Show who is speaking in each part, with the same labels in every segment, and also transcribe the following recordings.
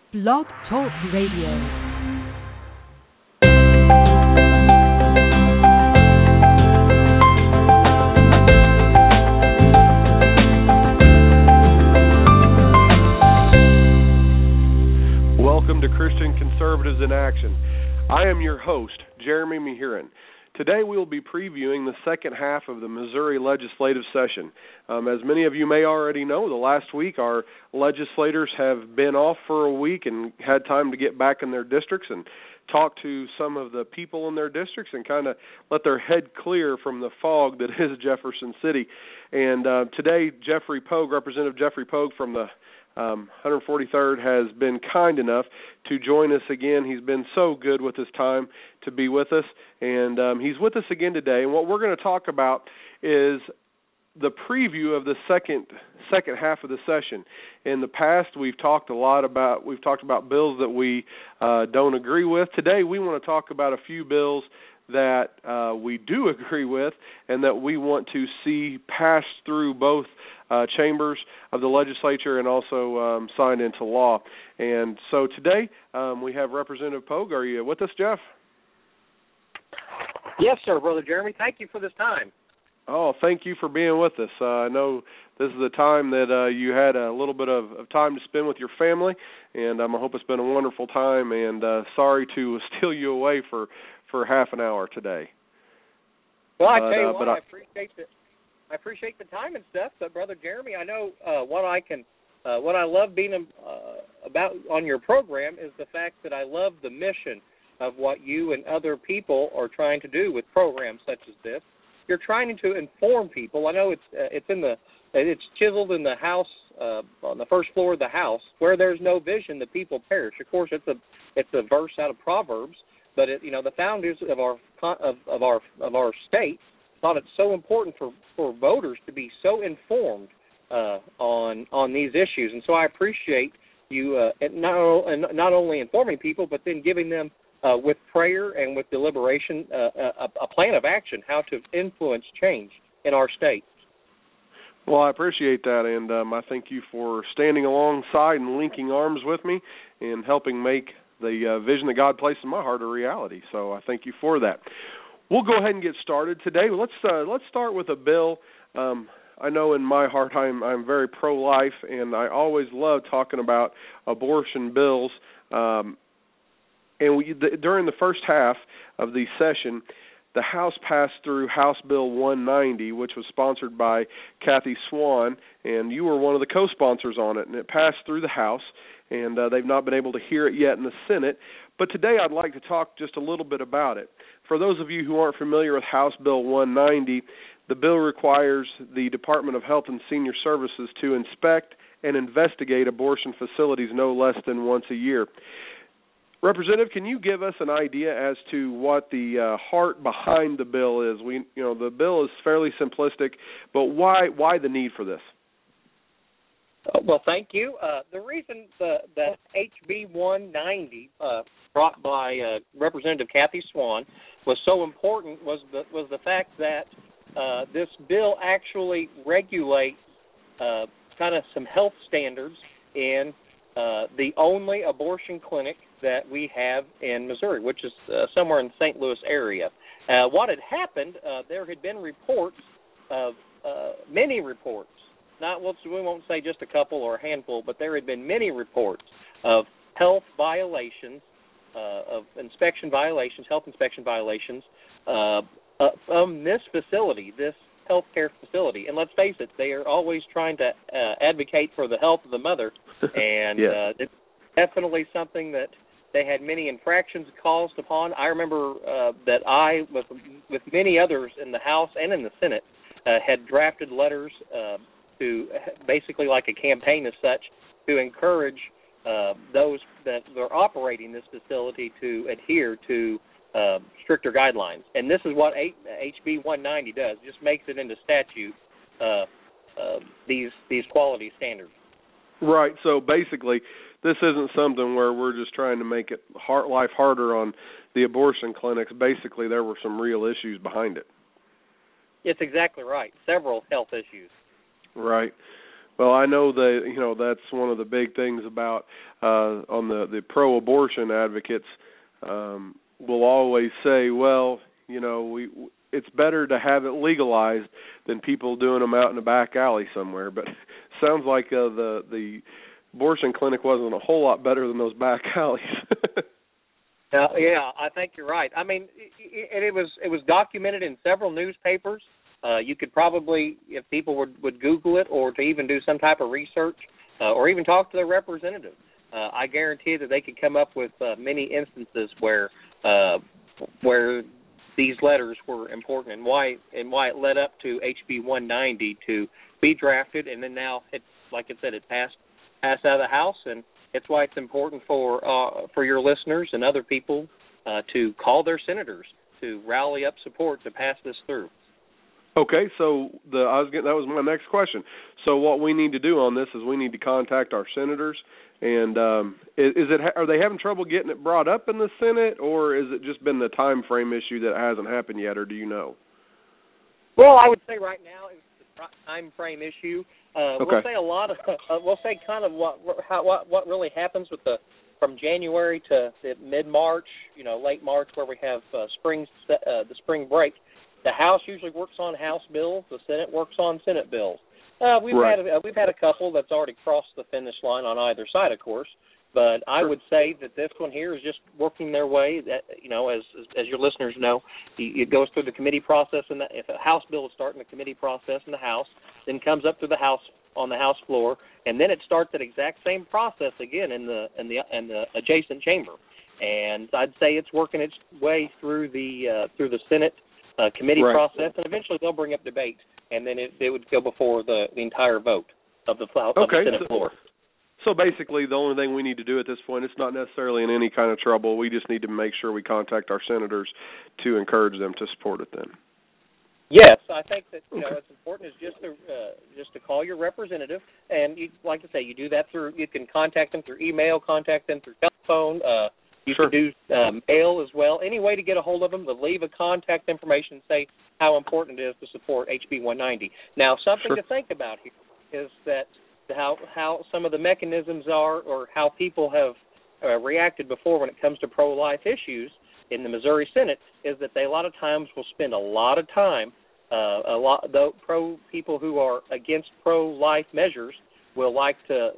Speaker 1: Blog Talk Radio.
Speaker 2: Welcome to Christian Conservatives in Action. I am your host, Jeremy Mehiran. Today we will be previewing the second half of the Missouri legislative session. As many of you may already know, the last week our legislators have been off for a week and had time to get back in their districts and talk to some of the people in their districts and kind of let their head clear from the fog that is Jefferson City. And today Representative Jeffrey Pogue from the 143rd has been kind enough to join us again. He's been so good with his time to be with us, and he's with us again today. And what we're going to talk about is the preview of the second half of the session. In the past, we've talked about bills that we don't agree with. Today, we want to talk about a few bills that we do agree with and that we want to see pass through both chambers of the legislature and also signed into law. And so today we have Representative Pogue. Are you with us, Jeff?
Speaker 3: Yes, sir, Brother Jeremy. Thank you for this time.
Speaker 2: Oh, thank you for being with us. I know this is a time that you had a little bit of time to spend with your family, and I hope it's been a wonderful time, and sorry to steal you away for half an hour today.
Speaker 3: Well, I tell you what, I appreciate the time and stuff, but Brother Jeremy, I know what I love being about on your program is the fact that I love the mission of what you and other people are trying to do with programs such as this. You're trying to inform people. I know it's chiseled in the house on the first floor of the house, where there's no vision, the people perish. Of course, it's a verse out of Proverbs, but the founders of our state thought it's so important for voters to be so informed on these issues, and so I appreciate you not only informing people, but then giving them with prayer and with deliberation a plan of action, how to influence change in our state.
Speaker 2: Well, I appreciate that, and I thank you for standing alongside and linking arms with me and helping make the vision that God placed in my heart a reality. So I thank you for that. We'll go ahead and get started today. Let's start with a bill. I know in my heart I'm very pro-life, and I always love talking about abortion bills. During the first half of the session, the House passed through House Bill 190, which was sponsored by Kathy Swan, and you were one of the co-sponsors on it, and it passed through the House, and they've not been able to hear it yet in the Senate. But today I'd like to talk just a little bit about it. For those of you who aren't familiar with House Bill 190, the bill requires the Department of Health and Senior Services to inspect and investigate abortion facilities no less than once a year. Representative, can you give us an idea as to what the heart behind the bill is? The bill is fairly simplistic, but why the need for this?
Speaker 3: Well, thank you. The reason that HB 190 brought by Representative Kathy Swan was so important was the fact that this bill actually regulates kind of some health standards in the only abortion clinic that we have in Missouri, which is somewhere in the St. Louis area. What had happened, there had been reports of many reports, we won't say just a couple or a handful, but there had been many reports of health violations, of health inspection violations from this facility, this healthcare facility. And let's face it, they are always trying to advocate for the health of the mother, and yes. It's definitely something that they had many infractions caused upon. I remember that I, with many others in the House and in the Senate, had drafted letters to basically like a campaign as such to encourage those that are operating this facility to adhere to stricter guidelines. And this is what HB 190 does, just makes it into statute these quality standards.
Speaker 2: Right, so basically this isn't something where we're just trying to make it life harder on the abortion clinics. Basically there were some real issues behind it.
Speaker 3: It's exactly right, several health issues.
Speaker 2: Right. Well, I know that that's one of the big things about on the pro-abortion advocates will always say, well, it's better to have it legalized than people doing them out in a back alley somewhere. But sounds like the abortion clinic wasn't a whole lot better than those back alleys.
Speaker 3: Yeah, I think you're right. I mean, it was documented in several newspapers. You could probably, if people would Google it or to even do some type of research or even talk to their representative, I guarantee that they could come up with many instances where these letters were important and why it led up to HB 190 to be drafted, and then now it's like I said, it passed out of the House, and it's why it's important for your listeners and other people to call their senators to rally up support to pass this through.
Speaker 2: Okay, so that was my next question. So what we need to do on this is we need to contact our senators, and are they having trouble getting it brought up in the Senate, or is it just been the time frame issue that hasn't happened yet, or do you know?
Speaker 3: Well, I would say right now it's the time frame issue.
Speaker 2: Okay.
Speaker 3: We'll say a lot of we'll say kind of what really happens with from January to mid-March, late March, where we have the spring break. The House usually works on House bills. The Senate works on Senate bills. We've had a couple that's already crossed the finish line on either side, of course. But I would say that this one here is just working their way. That as your listeners know, it goes through the committee process, and if a House bill is starting the committee process in the House, then comes up to the House on the House floor, and then it starts that exact same process again in the adjacent chamber. And I'd say it's working its way through the Senate committee process, and eventually they'll bring up debate, and then it would go before the entire vote of the Senate floor.
Speaker 2: So basically, the only thing we need to do at this point, it's not necessarily in any kind of trouble. We just need to make sure we contact our senators to encourage them to support it then.
Speaker 3: Yes, I think that what's important is just to call your representative, and like I say, you do that through. You can contact them through email, contact them through telephone. You can do mail as well. Any way to get a hold of them, to leave a contact information and say how important it is to support HB 190. Now, something to think about here is that how some of the mechanisms are, or how people have reacted before when it comes to pro-life issues in the Missouri Senate, is that they a lot of times will spend a lot of time. People who are against pro-life measures will like to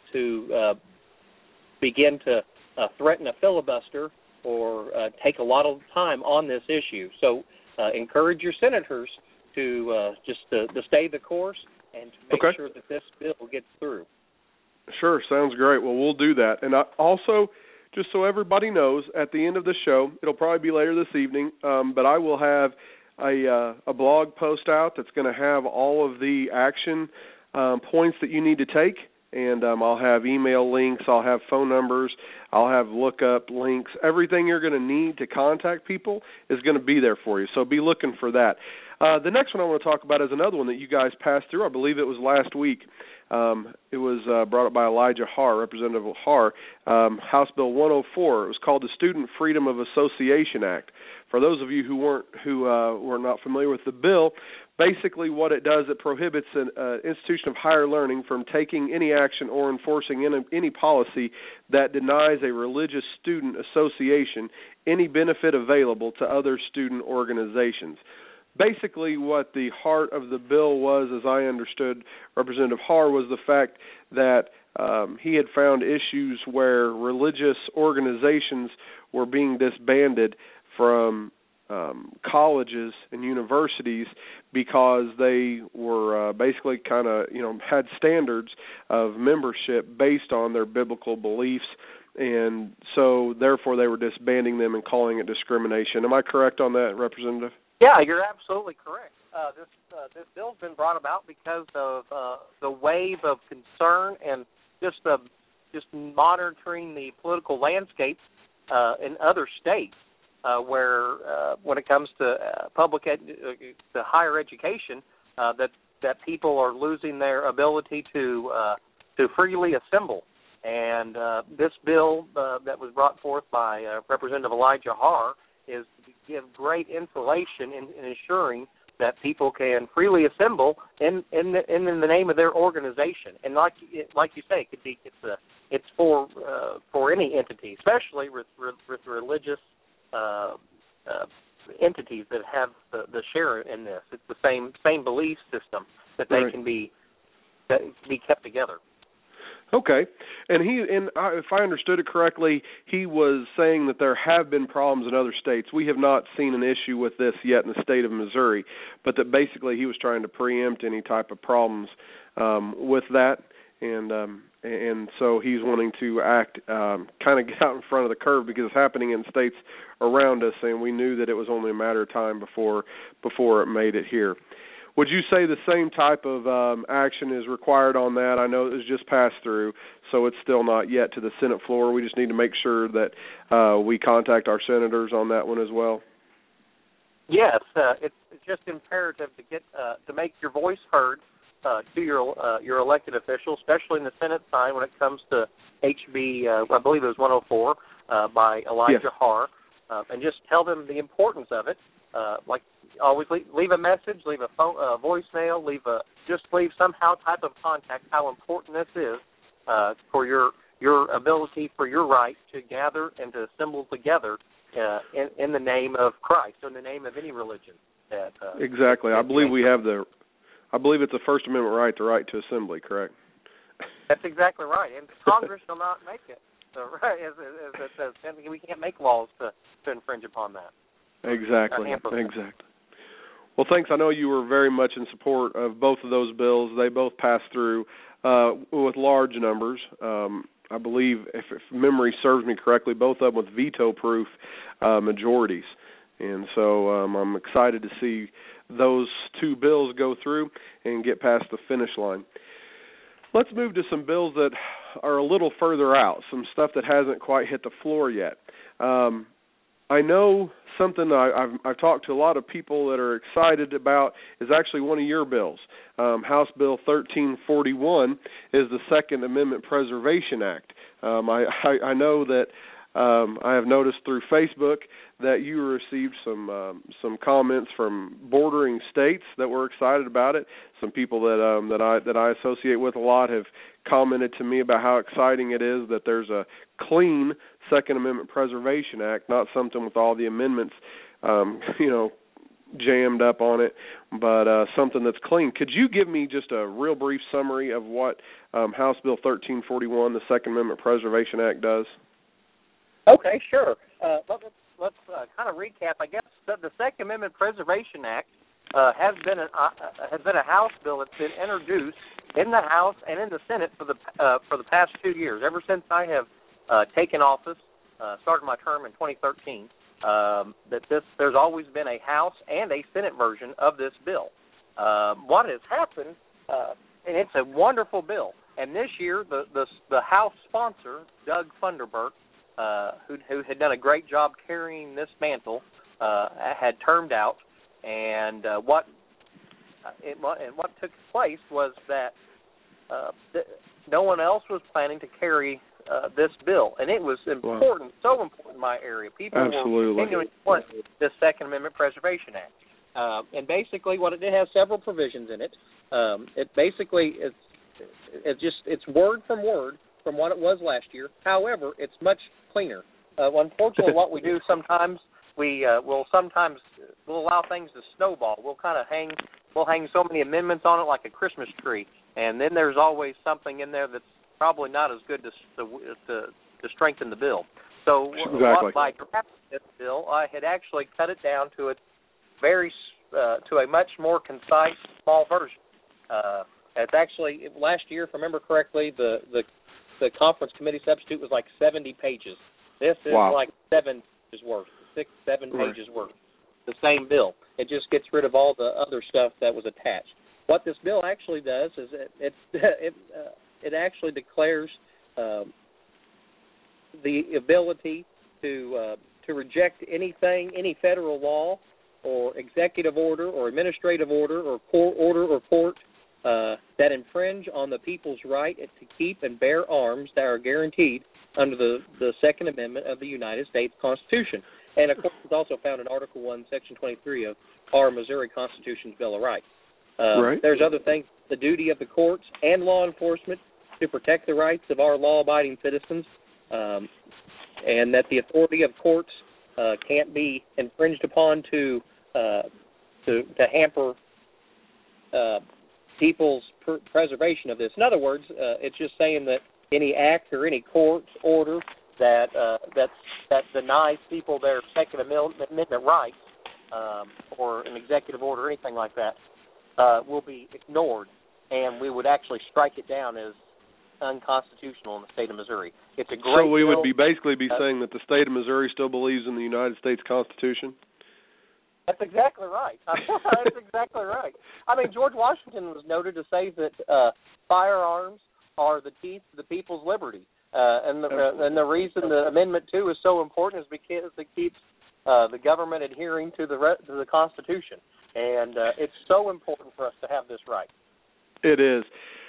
Speaker 3: begin to threaten a filibuster or take a lot of time on this issue. So encourage your senators to to stay the course and to make sure that this bill gets through.
Speaker 2: Sure, sounds great. Well, we'll do that. And also, just so everybody knows, at the end of the show, it'll probably be later this evening, but I will have a blog post out that's going to have all of the action points that you need to take. And I'll have email links, I'll have phone numbers, I'll have lookup links. Everything you're going to need to contact people is going to be there for you, so be looking for that. The next one I want to talk about is another one that you guys passed through. I believe it was last week. It was brought up by Elijah Harr, Representative Harr, House Bill 104. It was called the Student Freedom of Association Act. For those of you who were not familiar with the bill, basically what it does, it prohibits an institution of higher learning from taking any action or enforcing any policy that denies a religious student association any benefit available to other student organizations. Basically, what the heart of the bill was, as I understood Representative Harr, was the fact that he had found issues where religious organizations were being disbanded from colleges and universities because they were basically kind of, had standards of membership based on their biblical beliefs, and so therefore they were disbanding them and calling it discrimination. Am I correct on that, Representative?
Speaker 3: Yeah, you're absolutely correct. This bill's been brought about because of the wave of concern and just monitoring the political landscape in other states where, when it comes to to higher education, that people are losing their ability to freely assemble. And this bill that was brought forth by Representative Elijah Harr is to give great insulation in ensuring that people can freely assemble in the name of their organization. And like you say, it's for any entity, especially with religious entities that have the share in this. It's the same belief system that they can be kept together.
Speaker 2: Okay, and if I understood it correctly, he was saying that there have been problems in other states. We have not seen an issue with this yet in the state of Missouri, but that basically he was trying to preempt any type of problems with that, and so he's wanting to act, kind of get out in front of the curve because it's happening in states around us, and we knew that it was only a matter of time before it made it here. Would you say the same type of action is required on that? I know it was just passed through, so it's still not yet to the Senate floor. We just need to make sure that we contact our senators on that one as well.
Speaker 3: Yes, it's just imperative to get to make your voice heard to your elected officials, especially in the Senate side when it comes to HB, I believe it was 104 by Elijah Haar, and just tell them the importance of it. Like always, leave a message, leave a phone, voicemail, leave somehow type of contact. How important this is for your ability, for your right to gather and to assemble together in the name of Christ, or in the name of any religion.
Speaker 2: Exactly. I believe it's a First Amendment right, the right to assembly. Correct.
Speaker 3: That's exactly right, and Congress shall not make it. So, right, we can't make laws to infringe upon that.
Speaker 2: Exactly. Well, thanks. I know you were very much in support of both of those bills. They both passed through with large numbers. I believe, if memory serves me correctly, both of them with veto-proof majorities. And so I'm excited to see those two bills go through and get past the finish line. Let's move to some bills that are a little further out, some stuff that hasn't quite hit the floor yet. I know something I've talked to a lot of people that are excited about is actually one of your bills. House Bill 1341 is the Second Amendment Preservation Act. I know that I have noticed through Facebook that you received some comments from bordering states that were excited about it. Some people that I associate with a lot have commented to me about how exciting it is that there's a clean Second Amendment Preservation Act, not something with all the amendments, jammed up on it, but something that's clean. Could you give me just a real brief summary of what House Bill 1341, the Second Amendment Preservation Act, does?
Speaker 3: Okay, sure. Let's kind of recap. I guess the Second Amendment Preservation Act has been a House bill that's been introduced in the House and in the Senate for the past 2 years. Ever since I have taken office, started my term in 2013, there's always been a House and a Senate version of this bill. What has happened, and it's a wonderful bill. And this year, the House sponsor, Doug Funderburk, who had done a great job carrying this mantle, had termed out, and what took place was that no one else was planning to carry this bill, and it was important, so important in my area. People were continuing to want this Second Amendment Preservation Act, and basically, it has several provisions in it. It's word from word from what it was last year. However, it's much cleaner. Unfortunately, what we do sometimes, we'll allow things to snowball. We'll hang so many amendments on it like a Christmas tree, and then there's always something in there that's probably not as good to strengthen the bill. So by drafting this bill, I had actually cut it down to a much more concise, small version. It's actually, last year, if I remember correctly, the conference committee substitute was like 70 pages. This is like 7 pages worth, 6-7 pages worth. The same bill. It just gets rid of all the other stuff that was attached. What this bill actually does is it actually declares the ability to reject any federal law or executive order or administrative order or court order or court that infringe on the people's right to keep and bear arms that are guaranteed under the Second Amendment of the United States Constitution. And, of course, it's also found in Article 1, Section 23 of our Missouri Constitution's Bill of Rights.
Speaker 2: Right.
Speaker 3: There's other things, the duty of the courts and law enforcement to protect the rights of our law-abiding citizens, and that the authority of courts can't be infringed upon to hamper people's preservation of this. In other words, it's just saying that any act or any court order that denies people their Second Amendment rights, or an executive order or anything like that, will be ignored, and we would actually strike it down as unconstitutional in the state of Missouri. It's a great
Speaker 2: So we
Speaker 3: bill.
Speaker 2: would basically be saying that the state of Missouri still believes in the United States Constitution?
Speaker 3: That's exactly right. That's exactly right. I mean, George Washington was noted to say that firearms are the teeth of the people's liberty. And the reason the Amendment 2 is so important is because it keeps the government adhering to the Constitution. And it's so important for us to have this right.
Speaker 2: It is.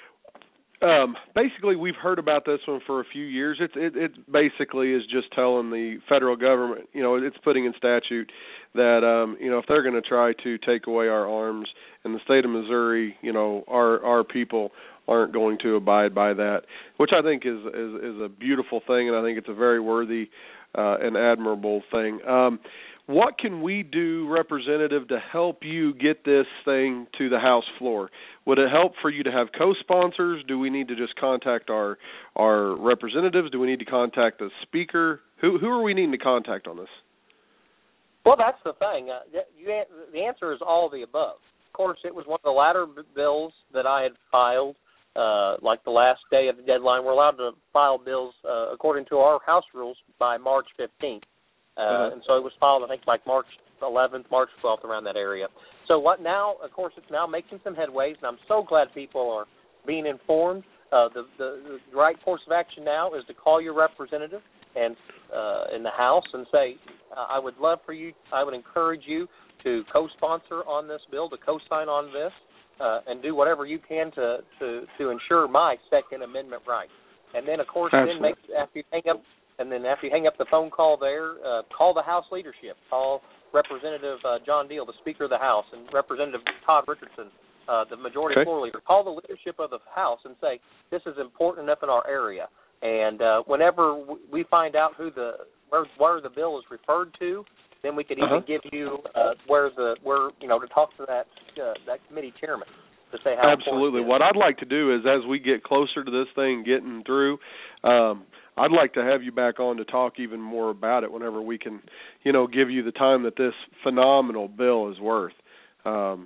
Speaker 2: Basically, we've heard about this one for a few years. It basically is just telling the federal government, it's putting in statute that, if they're going to try to take away our arms in the state of Missouri, our people aren't going to abide by that, which I think is a beautiful thing, and I think it's a very worthy and admirable thing. What can we do, Representative, to help you get this thing to the House floor? Would it help for you to have co-sponsors? Do we need to just contact our representatives? Do we need to contact the Speaker? Who are we needing to contact on this?
Speaker 3: Well, that's the thing. The answer is all of the above. Of course, it was one of the latter bills that I had filed, like the last day of the deadline. We're allowed to file bills according to our House rules by March 15th. And so it was filed, I think, like March 11th, March 12th, around that area. So what now, of course, it's now making some headways, and I'm so glad people are being informed. The right course of action now is to call your representative and in the House and say, I would encourage you to co-sponsor on this bill, to co-sign on this, and do whatever you can to ensure my Second Amendment right. And then, of course, after you hang up the phone call there, call the House leadership. Call Representative John Deal, the Speaker of the House, and Representative Todd Richardson, the Majority Floor Leader. Call the leadership of the House and say, this is important enough in our area. And whenever we find out where the bill is referred to, then we could even give you to talk to that committee chairman to say how
Speaker 2: absolutely. What I'd like to do is, as we get closer to this thing getting through, I'd like to have you back on to talk even more about it whenever we can, give you the time that this phenomenal bill is worth, and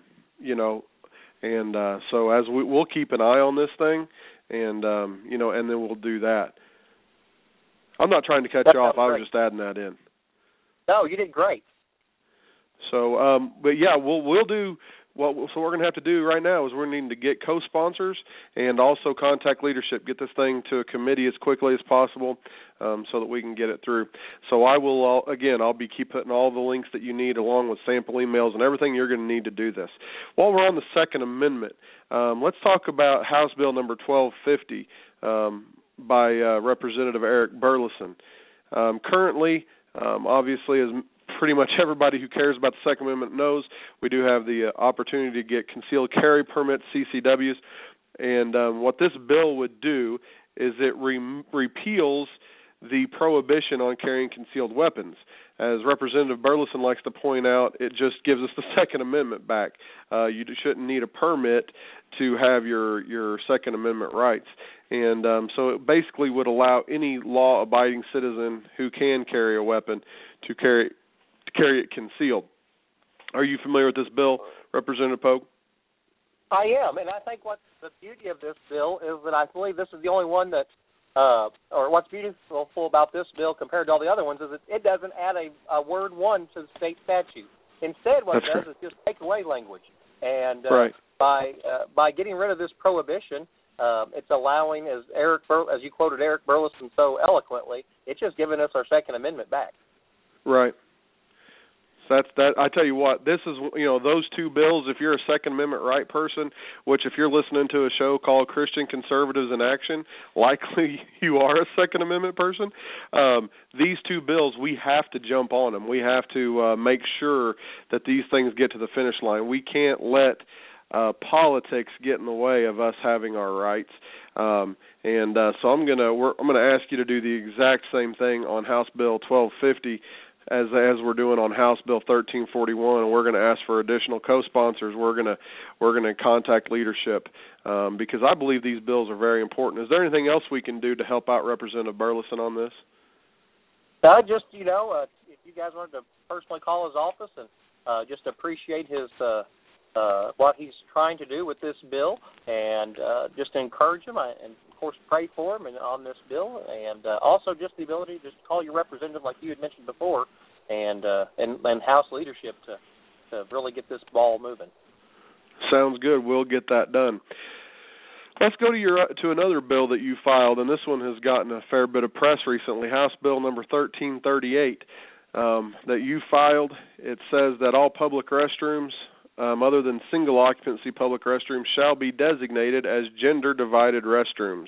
Speaker 2: so as we'll keep an eye on this thing, and and then we'll do that. I'm not trying to cut you off. I was just adding that in.
Speaker 3: No, you did great.
Speaker 2: So, but yeah, we'll do. So what we're going to have to do right now is we're needing to get co-sponsors and also contact leadership, get this thing to a committee as quickly as possible so that we can get it through. So I will, I'll be keep putting all the links that you need along with sample emails and everything you're going to need to do this. While we're on the Second Amendment, let's talk about House Bill number 1250 by Representative Eric Burleson. Currently, obviously, as pretty much everybody who cares about the Second Amendment knows, we do have the opportunity to get concealed carry permits, CCWs, and what this bill would do is it repeals the prohibition on carrying concealed weapons. As Representative Burleson likes to point out, it just gives us the Second Amendment back. You shouldn't need a permit to have your Second Amendment rights. And so it basically would allow any law-abiding citizen who can carry a weapon to carry it concealed. Are you familiar with this bill, Representative Pogue?
Speaker 3: I am, and I think what the beauty of this bill is that I believe this is the only one that, or what's beautiful about this bill compared to all the other ones is that it doesn't add a word one to the state statute. Instead, what it does is just take away language. And by getting rid of this prohibition, it's allowing, as you quoted Eric Burleson so eloquently, it's just giving us our Second Amendment back.
Speaker 2: Right. That's that. I tell you what, this is, those two bills. If you're a Second Amendment right person, which if you're listening to a show called Christian Conservatives in Action, likely you are a Second Amendment person. These two bills, we have to jump on them. We have to make sure that these things get to the finish line. We can't let politics get in the way of us having our rights. So I'm gonna ask you to do the exact same thing on House Bill 1250. As we're doing on House Bill 1341, and we're going to ask for additional co-sponsors. We're going to contact leadership because I believe these bills are very important. Is there anything else we can do to help out Representative Burleson on this?
Speaker 3: Just if you guys wanted to personally call his office and just appreciate his what he's trying to do with this bill, and just encourage him, and of course pray for him and on this bill, and also just the ability to just call your representative like you had mentioned before, and House leadership to really get this ball moving.
Speaker 2: Sounds good. We'll get that done. Let's go to another bill that you filed, and this one has gotten a fair bit of press recently. House Bill number 1338 that you filed. It says that all public restrooms, other than single-occupancy public restrooms, shall be designated as gender-divided restrooms,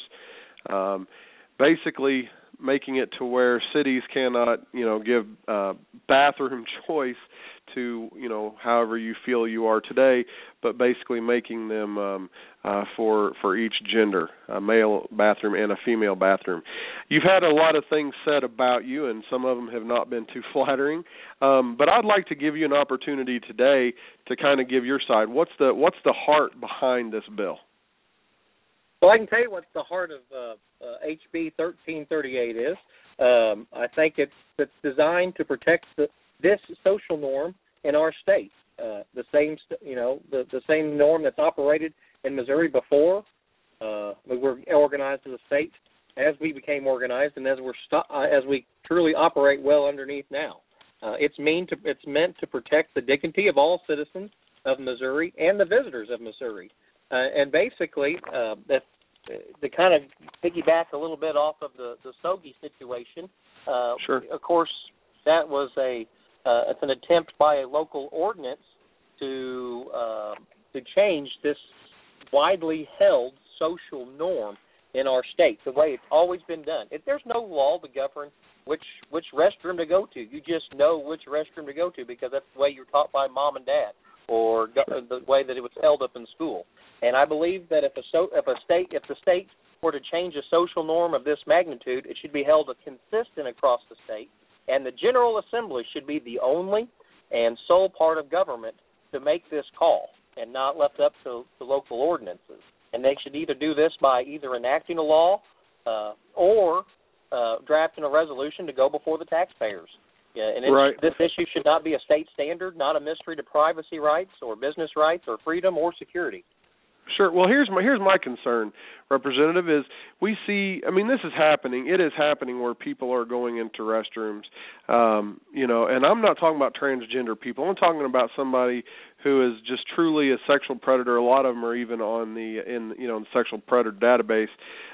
Speaker 2: basically making it to where cities cannot, give bathroom choice to, however you feel you are today, but basically making them for each gender, a male bathroom and a female bathroom. You've had a lot of things said about you, and some of them have not been too flattering. But I'd like to give you an opportunity today to kind of give your side. What's the heart behind this bill?
Speaker 3: Well, I can tell you what the heart of HB 1338 is. I think it's designed to protect this social norm in our state. The same norm that's operated in Missouri before we were organized as a state, as we became organized, and as we truly operate well underneath now. It's meant to protect the dignity of all citizens of Missouri and the visitors of Missouri. And basically, to kind of piggyback a little bit off of the Sogi situation,
Speaker 2: sure.
Speaker 3: Of course, that was it's an attempt by a local ordinance to change this widely held social norm in our state, the way it's always been done. There's no law to govern which restroom to go to. You just know which restroom to go to because that's the way you're taught by mom and dad, or the way that it was held up in school. And I believe that if the state were to change a social norm of this magnitude, it should be held consistent across the state, and the General Assembly should be the only and sole part of government to make this call, and not left up to local ordinances. And they should either do this by either enacting a law or drafting a resolution to go before the taxpayers. Yeah, and
Speaker 2: right.
Speaker 3: This issue should not be a state standard, not a mystery to privacy rights or business rights or freedom or security.
Speaker 2: Sure. Well, here's my concern, Representative, is we see, this is happening. It is happening where people are going into restrooms, and I'm not talking about transgender people. I'm talking about somebody who is just truly a sexual predator. A lot of them are even on the sexual predator database,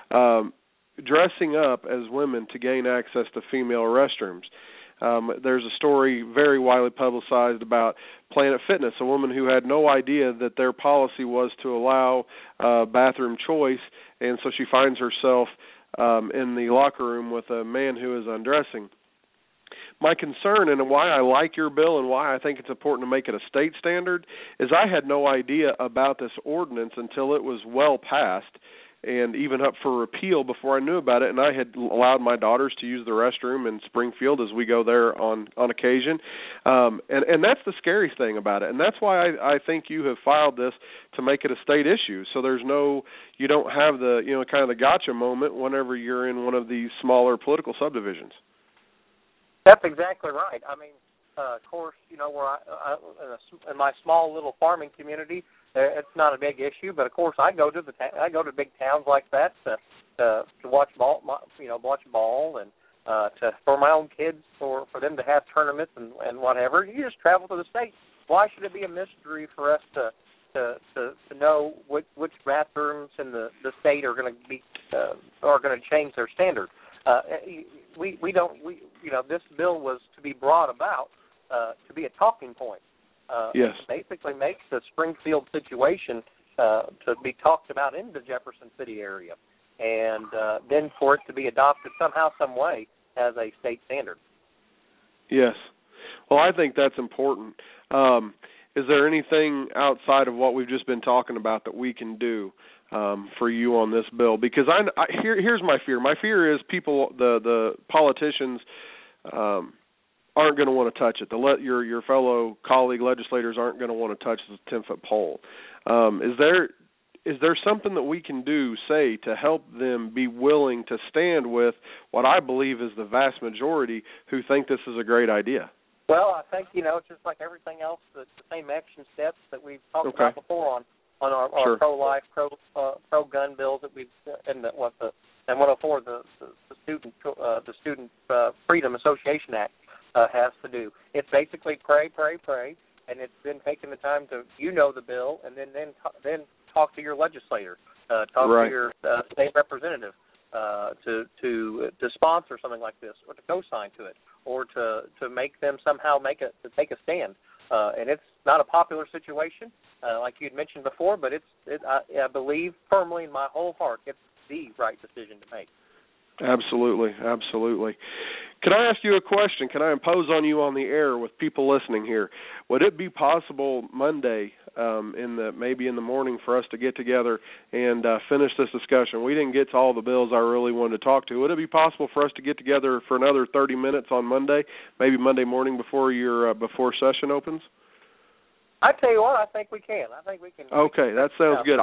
Speaker 2: dressing up as women to gain access to female restrooms. There's a story very widely publicized about Planet Fitness, a woman who had no idea that their policy was to allow bathroom choice, and so she finds herself in the locker room with a man who is undressing. My concern, and why I like your bill and why I think it's important to make it a state standard, is I had no idea about this ordinance until it was well passed and even up for repeal before I knew about it, and I had allowed my daughters to use the restroom in Springfield as we go there on occasion. And that's the scary thing about it, and that's why I think you have filed this to make it a state issue, so you don't have the, kind of the gotcha moment whenever you're in one of these smaller political subdivisions.
Speaker 3: That's exactly right. Of course, where I in my small little farming community, it's not a big issue. But of course, I go to big towns like that to watch ball, watch ball, and for my own kids, for them to have tournaments and whatever. You just travel to the state. Why should it be a mystery for us to know which bathrooms in the state are going to be are going to change their standard? This bill was to be brought about to be a talking point.
Speaker 2: Yes.
Speaker 3: It basically makes the Springfield situation to be talked about in the Jefferson City area, and then for it to be adopted somehow, some way as a state standard.
Speaker 2: Yes. Well, I think that's important. Is there anything outside of what we've just been talking about that we can do for you on this bill? Because here's my fear. My fear is the politicians aren't going to want to touch it. Your fellow colleague legislators aren't going to want to touch the 10-foot pole. Is there something that we can do, say, to help them be willing to stand with what I believe is the vast majority who think this is a great idea?
Speaker 3: Well, I think, it's just like everything else, the same action steps that we've talked about before on our
Speaker 2: Sure.
Speaker 3: pro-life, pro-gun bills that we've and 104, the Student Freedom Association Act has to do. It's basically pray, and it's been taking the time to the bill, and then talk to your legislator, talk to your state representative to sponsor something like this, or to co-sign to it, or to make them somehow to take a stand. And it's not a popular situation, like you had mentioned before, but I believe firmly in my whole heart it's the right decision to make.
Speaker 2: Absolutely. Can I ask you a question? Can I impose on you on the air with people listening here? Would it be possible Monday, maybe in the morning, for us to get together and finish this discussion? We didn't get to all the bills I really wanted to talk to. Would it be possible for us to get together for another 30 minutes on Monday, maybe Monday morning before your before session opens?
Speaker 3: I tell you what, I think we can.
Speaker 2: Okay, that sounds good.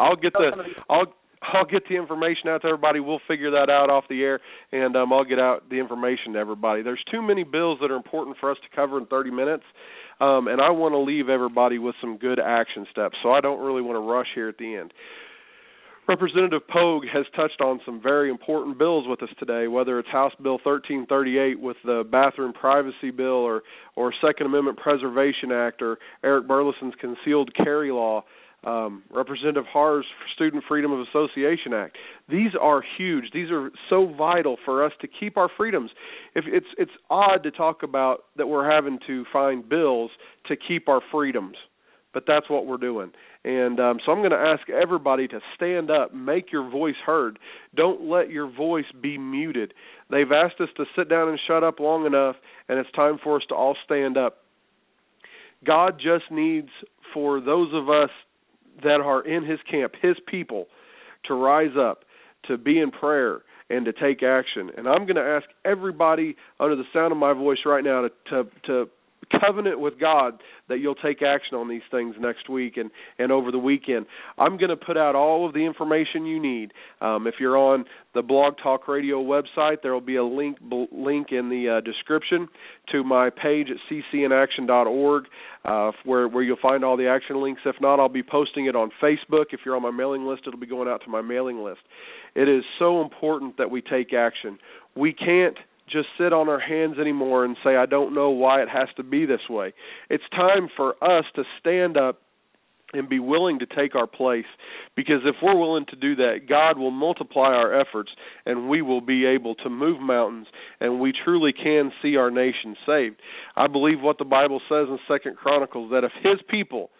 Speaker 2: I'll get the information out to everybody. We'll figure that out off the air, and I'll get out the information to everybody. There's too many bills that are important for us to cover in 30 minutes, and I want to leave everybody with some good action steps, so I don't really want to rush here at the end. Representative Pogue has touched on some very important bills with us today, whether it's House Bill 1338 with the Bathroom Privacy Bill or Second Amendment Preservation Act or Eric Burleson's Concealed Carry Law, Representative Haar's Student Freedom of Association Act. These are huge. These are so vital for us to keep our freedoms. It's odd to talk about that we're having to find bills to keep our freedoms, but that's what we're doing. And so I'm going to ask everybody to stand up, make your voice heard. Don't let your voice be muted. They've asked us to sit down and shut up long enough, and it's time for us to all stand up. God just needs for those of us that are in his camp, his people, to rise up, to be in prayer, and to take action. And I'm going to ask everybody under the sound of my voice right now to covenant with God that you'll take action on these things next week and over the weekend. I'm going to put out all of the information you need. If you're on the Blog Talk Radio website, there will be a link in the description to my page at ccinaction.org where you'll find all the action links. If not, I'll be posting it on Facebook. If you're on my mailing list, it'll be going out to my mailing list. It is so important that we take action. We can't just sit on our hands anymore and say, I don't know why it has to be this way. It's time for us to stand up and be willing to take our place, because if we're willing to do that, God will multiply our efforts and we will be able to move mountains, and we truly can see our nation saved. I believe what the Bible says in 2 Chronicles, that if his people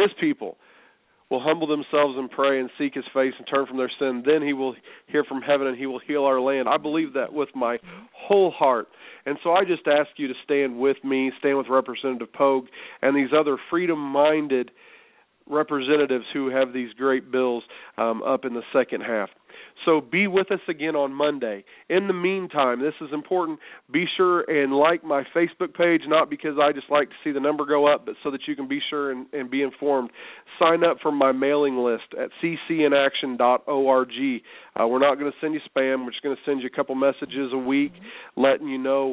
Speaker 2: will humble themselves and pray and seek his face and turn from their sin, then he will hear from heaven and he will heal our land. I believe that with my whole heart. And so I just ask you to stand with me, stand with Representative Pogue and these other freedom-minded representatives who have these great bills up in the second half. So be with us again on Monday. In the meantime, this is important. Be sure and like my Facebook page, not because I just like to see the number go up, but so that you can be sure and be informed. Sign up for my mailing list at ccinaction.org. We're not going to send you spam. We're just going to send you a couple messages a week letting you know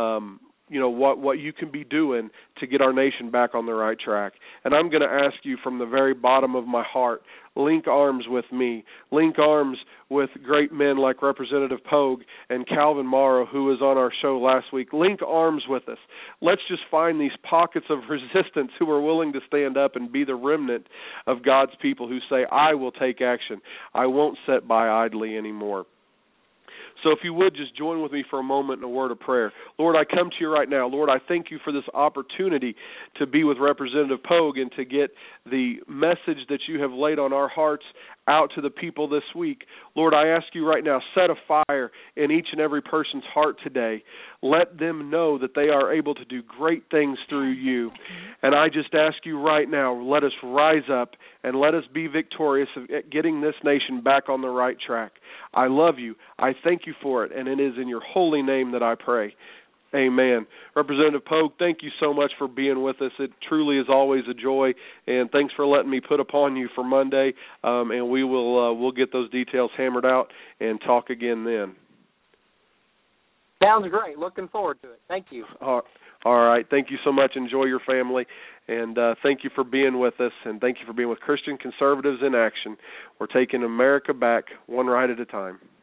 Speaker 2: what you can be doing to get our nation back on the right track. And I'm going to ask you from the very bottom of my heart, link arms with me. Link arms with great men like Representative Pogue and Calvin Morrow, who was on our show last week. Link arms with us. Let's just find these pockets of resistance who are willing to stand up and be the remnant of God's people who say, I will take action. I won't sit by idly anymore. So if you would, just join with me for a moment in a word of prayer. Lord, I come to you right now. Lord, I thank you for this opportunity to be with Representative Pogue and to get the message that you have laid on our hearts out to the people this week. Lord, I ask you right now, set a fire in each and every person's heart today. Let them know that they are able to do great things through you. And I just ask you right now, let us rise up and let us be victorious at getting this nation back on the right track. I love you. I thank you for it, and it is in your holy name that I pray. Amen. Representative Pogue, thank you so much for being with us. It truly is always a joy, and thanks for letting me put upon you for Monday, and we'll get those details hammered out and talk again then.
Speaker 3: Sounds great. Looking forward to it. Thank you.
Speaker 2: All right. Thank you so much. Enjoy your family, and thank you for being with us, and thank you for being with Christian Conservatives in Action. We're taking America back one right at a time.